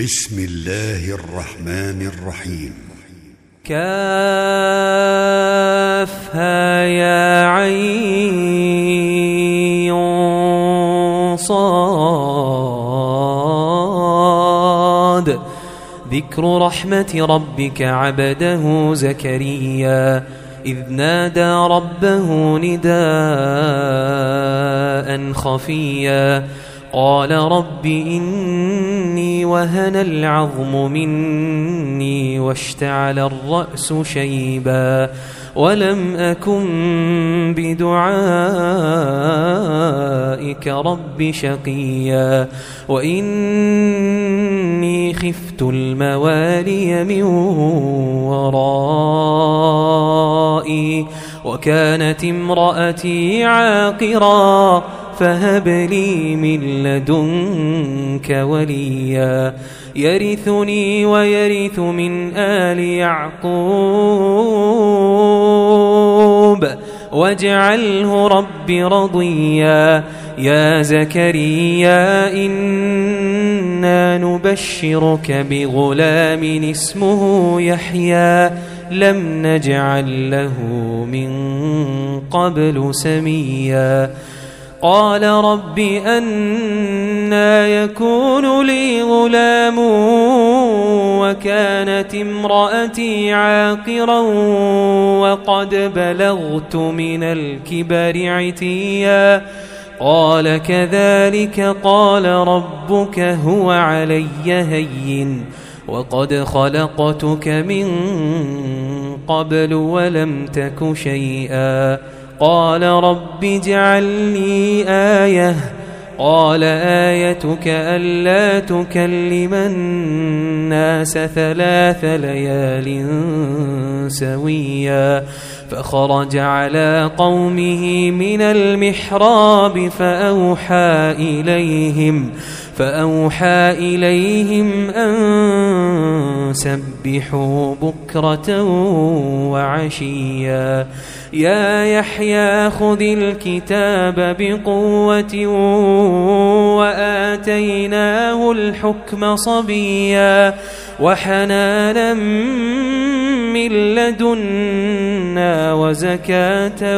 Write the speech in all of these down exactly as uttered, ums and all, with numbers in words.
بسم الله الرحمن الرحيم. كافها يا عين صاد. ذكر رحمة ربك عبده زكريا إذ نادى ربه نداء خفيا قال رب إني وهن العظم مني واشتعل الرأس شيبا ولم أكن بدعائك رب شقيا وإني خفت الموالي من ورائي وكانت امرأتي عاقرا فهب لي من لدنك وليا يرثني ويرث من آل يعقوب واجعله رب رضيا. يا زكريا إنا نبشرك بغلام اسمه يحيى لم نجعل له من قبل سميا. قال رب أنى يكون لي غلام وكانت امرأتي عاقرا وقد بلغت من الكبر عتيا. قال كذلك قال ربك هو علي هين وقد خلقتك من قبل ولم تك شيئا. قال رب اجعل لي آية. قال آيتك ألا تكلم الناس ثلاث ليال سويا. فخرج على قومه من المحراب فأوحى إليهم فأوحى إليهم أن سبحوا بكرة وعشيا. يا يحيى خذ الكتاب بقوة وآتيناه الحكم صبيا وحنانا من لدنا وزكاة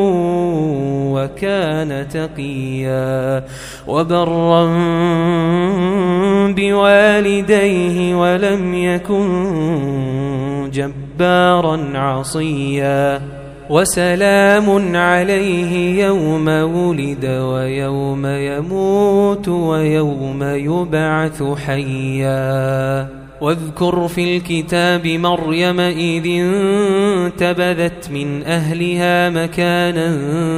وكان تقيا وبرا بوالديه ولم يكن جبارا عصيا. وسلام عليه يوم ولد ويوم يموت ويوم يبعث حيا. واذكر في الكتاب مريم إذ انتبذت من أهلها مكانا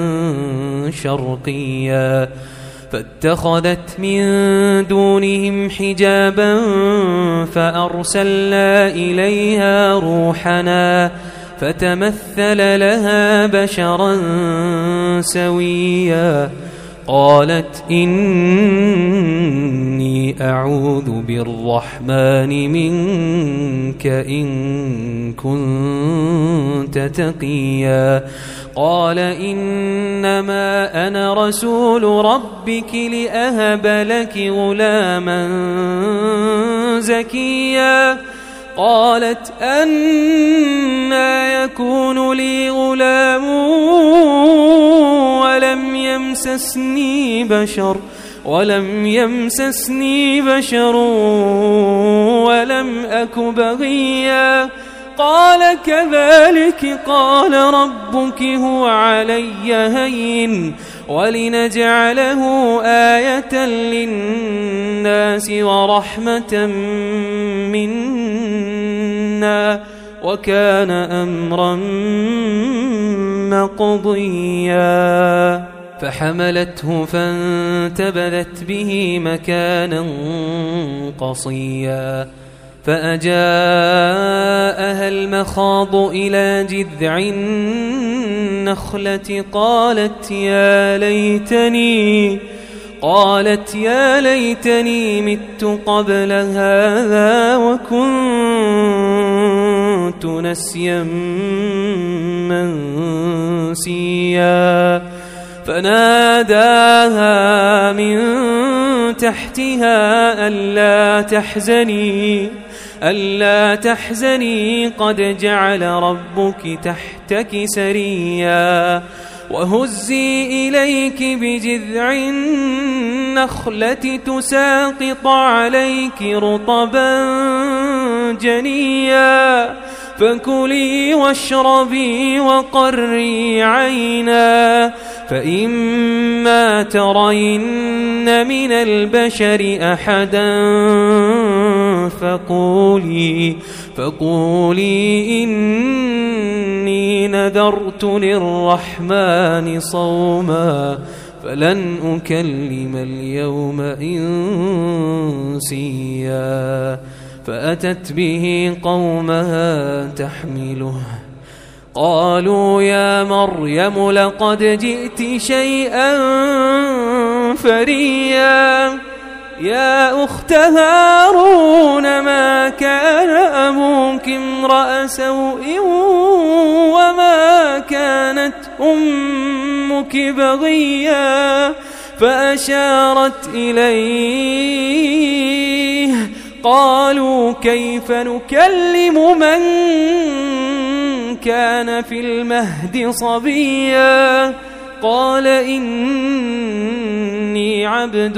شرقيا فاتخذت من دونهم حجابا فأرسلنا إليها روحنا فتمثل لها بشرا سويا. قالت إني أعوذ بالرحمن منك إن كنت تقيا. قال إنما أنا رسول ربك لأهب لك غلاما زكيا. قالت أنى يكون لي غلام ولم يمسسني بشر ولم يمسسني بشر ولم أك بغيا. قال كذلك قال ربك هو علي هين ولنجعله آية للناس ورحمة منا وكان أمرا مقضيا. فحملته فانتبذت به مكانا قصيا فأجاءها المخاض إلى جذع النخلة قالت يا ليتني قالت يا ليتني مت قبل هذا وكنت نسيا منسيا. فناداها من تحتها ألا تحزني ألا تحزني قد جعل ربك تحتك سريا وهزي إليك بجذع النخلة تساقط عليك رطبا جنيا فكلي واشربي وقري عينا فإما ترين من البشر أحدا فقولي فقولي إني نذرت للرحمن صوما فلن أكلم اليوم إنسيا فأتت به قومها تحمله قالوا يا مريم لقد جئت شيئا فريا يا أخت هارون ما كان أبوك امرأ سوء وما كانت أمك بغيا فأشارت إليه قالوا كيف نكلم من كان في المهد صبيا قال إني عبد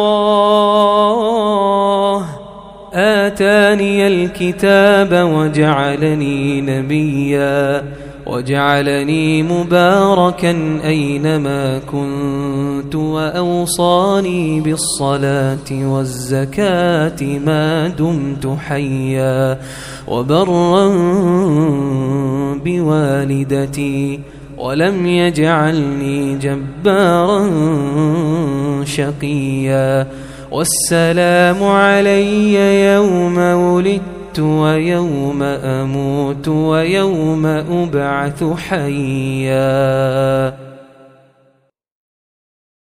الله آتاني الكتاب وجعلني نبيا وجعلني مباركا أينما كنت وأوصاني بالصلاة والزكاة ما دمت حيا وبرا بوالدتي ولم يجعلني جبارا شقيا والسلام علي يوم ولدت ويوم أموت ويوم أبعث حيا.